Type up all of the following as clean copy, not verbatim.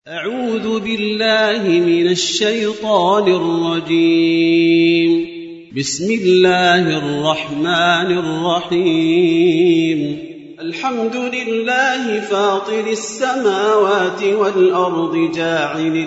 أعوذ بالله من الشيطان الرجيم. بسم الله الرحمن الرحيم. الحمد لله فاطر السماوات والأرض جاعل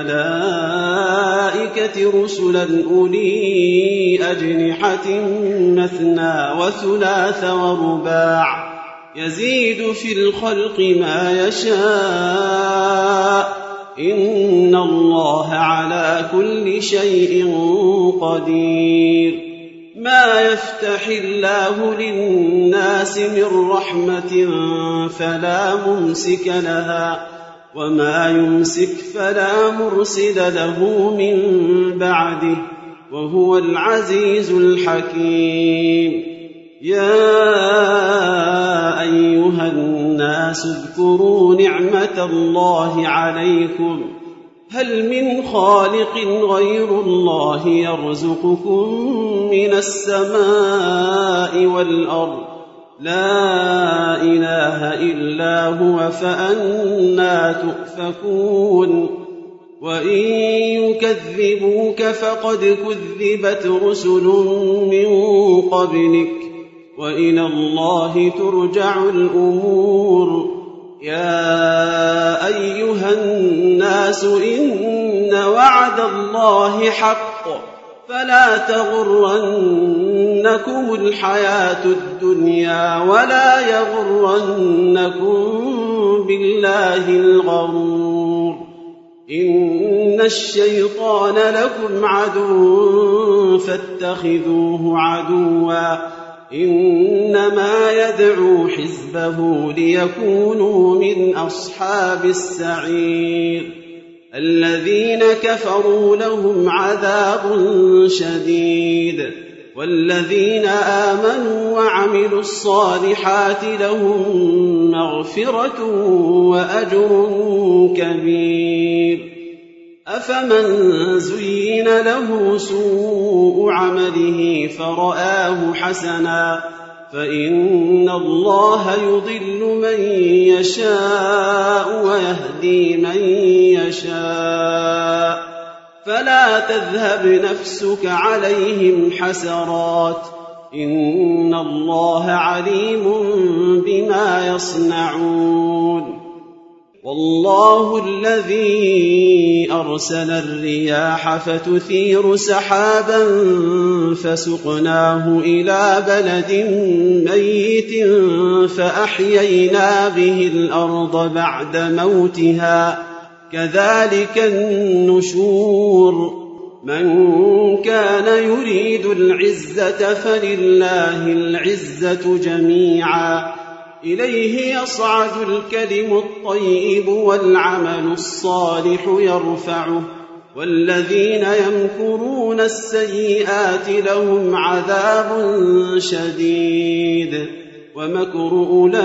الملائكة رسلا أولي أجنحة مثنى وثلاث ورباع يزيد في الخلق ما يشاء إن الله على كل شيء قدير. ما يفتح الله للناس من رحمة فلا ممسك لها وما يمسك فلا مرسل له من بعده وهو العزيز الحكيم. يا أيها الناس اذكروا نعمة الله عليكم هل من خالق غير الله يرزقكم من السماء والأرض لا إله إلا هو فأنى تؤفكون. وإن يكذبوك فقد كذبت رسل من قبلك وإلى الله ترجع الأمور. يا أيها الناس إن وعد الله حق فلا تغرنكم الحياة الدنيا ولا يغرنكم بالله الغرور. إن الشيطان لكم عدو فاتخذوه عدوا إنما يدعو حزبه ليكونوا من أصحاب السعير. الذين كفروا لهم عذاب شديد والذين آمنوا وعملوا الصالحات لهم مغفرة وأجر كبير. أفمن زين له سوء عمله فرآه حسنا فإن الله يضل من يشاء ويهدي من يشاء فلا تذهب نفسك عليهم حسرات إن الله عليم بما يصنعون. والله الذي أرسل الرياح فتثير سحابا فسقناه إلى بلد ميت فأحيينا به الأرض بعد موتها كذلك النشور. من كان يريد العزة فلله العزة جميعا إليه يصعد الكلم الطيب والعمل الصالح يرفعه والذين يمكرون السيئات لهم عذاب شديد ومكر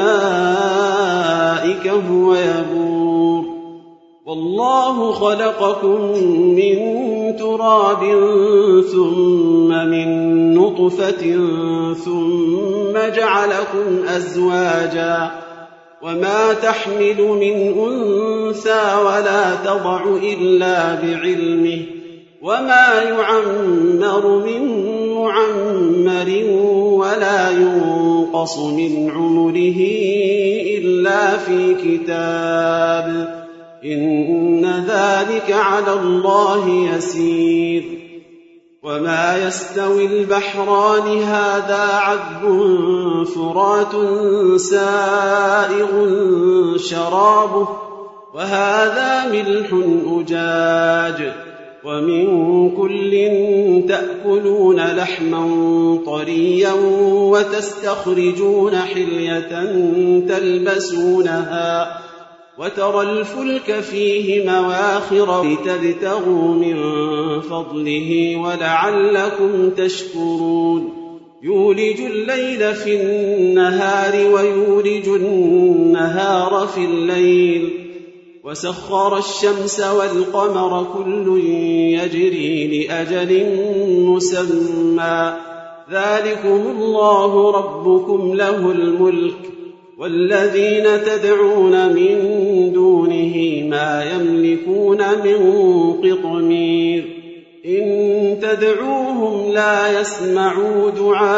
أولئك هو يبور. والله خلقكم من تراب ثم من نطفة ثم جعلكم أزواجا وما تحمل من أنثى ولا تضع إلا بعلمه وما يعمر من معمر ولا ينقص من عمره إلا في كتاب إن ذلك على الله يسير. وما يستوي البحران هذا عذب فرات سائغ شرابه وهذا ملح أجاج ومن كل تأكلون لحما طريا وتستخرجون حلية تلبسونها وترى الفلك فيه مواخر لتبتغوا من فضله ولعلكم تشكرون. يولج الليل في النهار ويولج النهار في الليل وسخر الشمس والقمر كل يجري لأجل مسمى ذلكم الله ربكم له الملك والذين تدعون من دونه ما يملكون من قطمير إن تدعوهم لا يسمعوا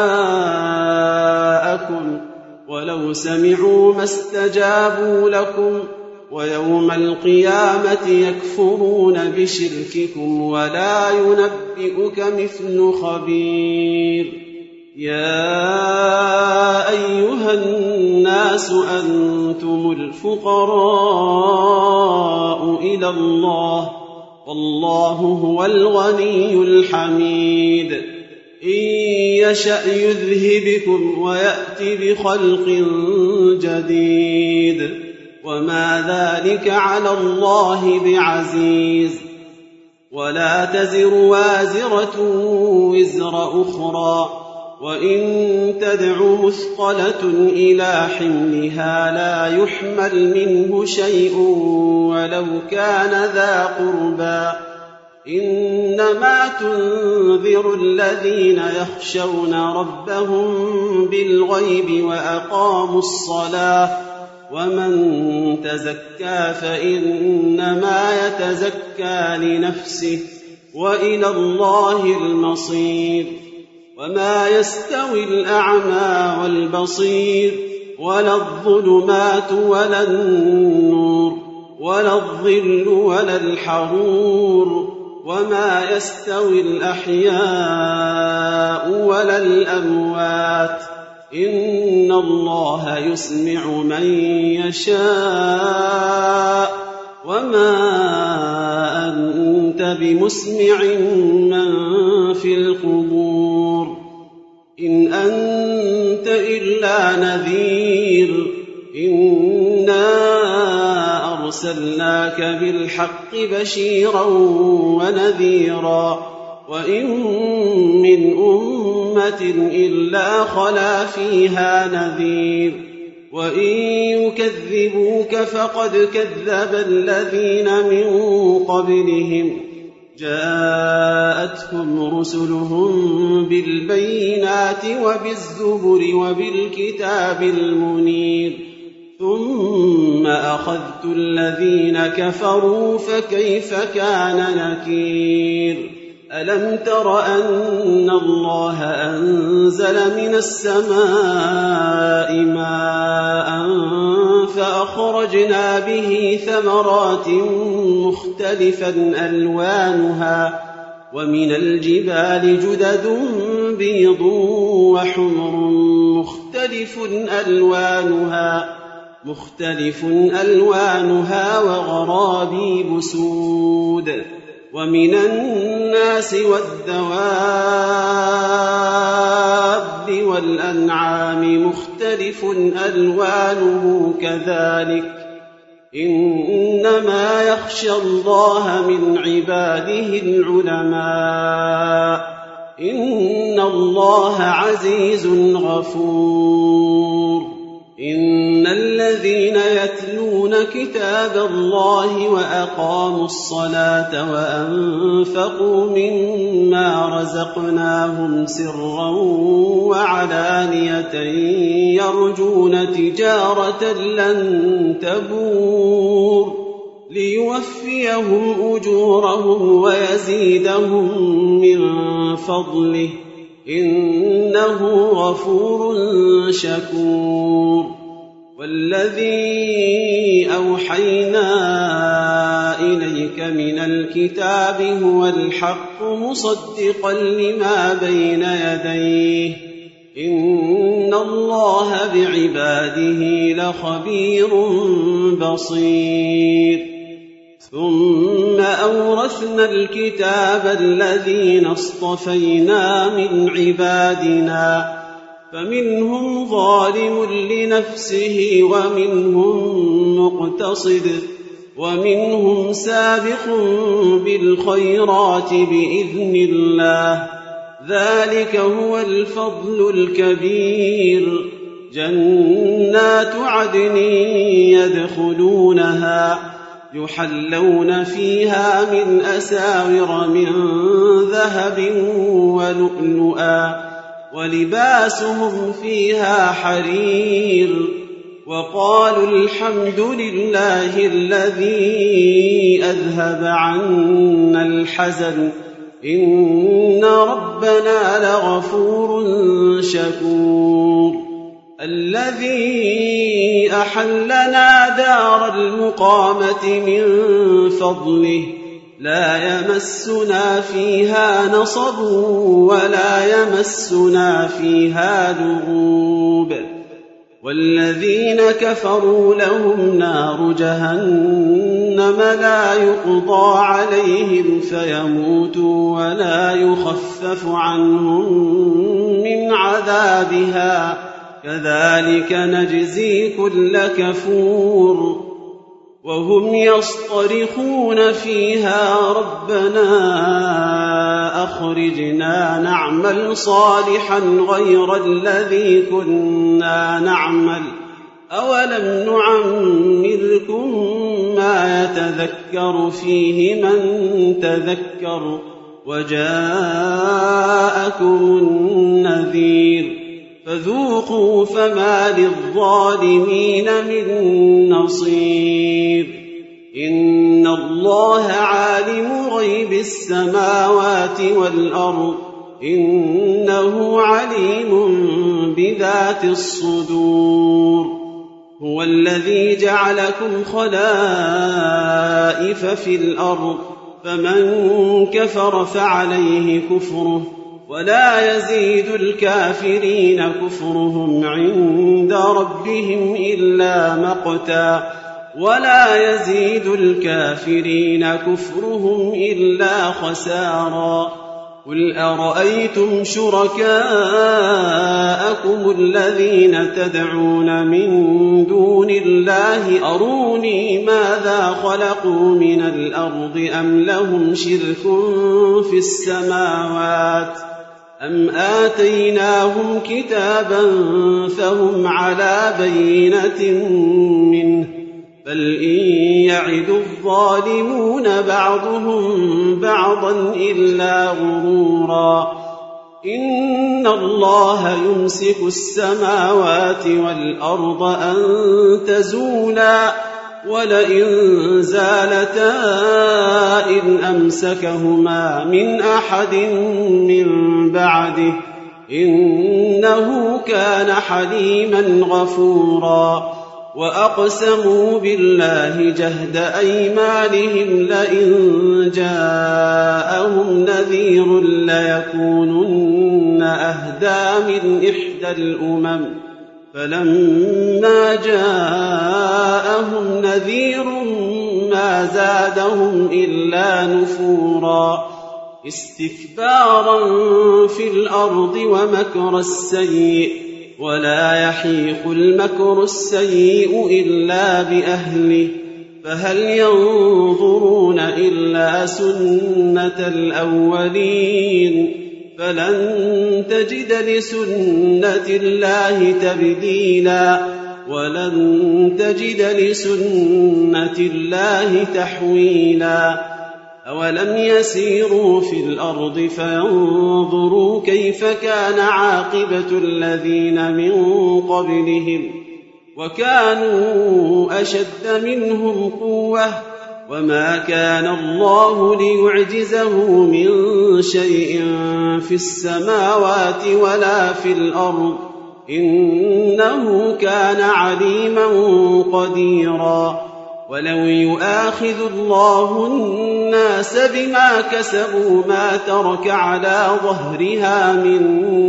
دعاءكم ولو سمعوا ما استجابوا لكم ويوم القيامة يكفرون بشرككم ولا ينبئك مثل خبير يا أيها الناس أنتم الفقراء إلى الله والله هو الغني الحميد إن يشأ يذهبكم ويأت بخلق جديد وما ذلك على الله بعزيز ولا تزر وازرة وزر أخرى وإن تدع مثقلة إلى حملها لا يحمل منه شيء ولو كان ذا قربى إنما تنذر الذين يخشون ربهم بالغيب وأقاموا الصلاة ومن تزكى فإنما يتزكى لنفسه وإلى الله المصير وما يستوي الأعمى والبصير ولا الظلمات ولا النور ولا الظل ولا الحرور وما يستوي الأحياء ولا الأموات إن الله يسمع من يشاء وما أنت بمسمع من في القبور إن أنت إلا نذير إنا أرسلناك بالحق بشيرا ونذيرا وإن من أمة إلا خلا فيها نذير وإن يكذبوك فقد كذب الذين من قبلهم جاءتهم رسلهم بالبينات وبالزبر وبالكتاب المنير ثم أخذت الذين كفروا فكيف كان نكير ألم تر أن الله أنزل من السماء ماء فأخرجنا به ثمرات مختلفا ألوانها ومن الجبال جدد بيض وحمر مختلف ألوانها وغرابيب سود ومن الناس والدواب والأنعام مختلف ألوانه كذلك إنما يخشى الله من عباده العلماء إن الله عزيز غفور إن الذين يتلون كتاب الله وأقاموا الصلاة وأنفقوا مما رزقناهم سرا وعلانية يرجون تجارة لن تبور ليوفيهم أجورهم ويزيدهم من فضله إنه غفور شكور والذي أوحينا إليك من الكتاب هو الحق مصدقا لما بين يديه إن الله بعباده لخبير بصير ثم أورثنا الكتاب الذين اصطفينا من عبادنا فمنهم ظالم لنفسه ومنهم مقتصد ومنهم سابق بالخيرات بإذن الله ذلك هو الفضل الكبير جنات عدن يدخلونها يحلون فيها من أساور من ذهب ولؤلؤا ولباسهم فيها حرير وقالوا الحمد لله الذي أذهب عنا الحزن إن ربنا لغفور شكور الذي أحلنا دار المقامة من فضله لا يمسنا فيها نصب ولا يمسنا فيها لغوب والذين كفروا لهم نار جهنم لا يقضى عليهم فيموتوا ولا يخفف عنهم من عذابها كذلك نجزي كل كفور وهم يصطرخون فيها ربنا أخرجنا نعمل صالحا غير الذي كنا نعمل أولم نعمركم ما يتذكر فيه من تذكر وجاءكم النذير فذوقوا فما للظالمين من نصير إن الله عالم غيب السماوات والأرض إنه عليم بذات الصدور هو الذي جعلكم خلائف في الأرض فمن كفر فعليه كفره ولا يزيد الكافرين كفرهم عند ربهم إلا مقتا ولا يزيد الكافرين كفرهم إلا خسارا قل أرأيتم شركاءكم الذين تدعون من دون الله أروني ماذا خلقوا من الأرض أم لهم شرك في السماوات أم آتيناهم كتابا فهم على بينة منه بل إن يعد الظالمون بعضهم بعضا إلا غرورا إن الله يمسك السماوات والأرض أن تزولا ولئن زالتا إن أمسكهما من أحد من بعده إنه كان حليما غفورا وأقسموا بالله جهد أيمانهم لئن جاءهم نذير ليكونن أهدى من إحدى الأمم فلما جاءهم نذير ما زادهم إلا نفورا استكبارا في الأرض ومكر السيء ولا يحيق المكر السيء إلا بأهله فهل ينظرون إلا سنة الأولين فلن تجد لسنة الله تبديلا ولن تجد لسنة الله تحويلا أولم يسيروا في الأرض فينظروا كيف كان عاقبة الذين من قبلهم وكانوا أشد منهم قوة وما كان الله ليعجزه من شيء في السماوات ولا في الأرض إنه كان عليما قديرا ولو يؤاخذ الله الناس بما كسبوا ما ترك على ظهرها من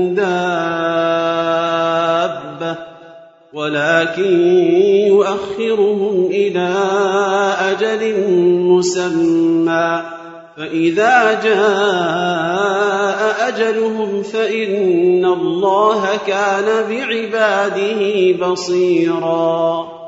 دابة ولكن يؤخرهم إلى أجل مسمى فإذا جاء أجلهم فإن الله كان بعباده بصيراً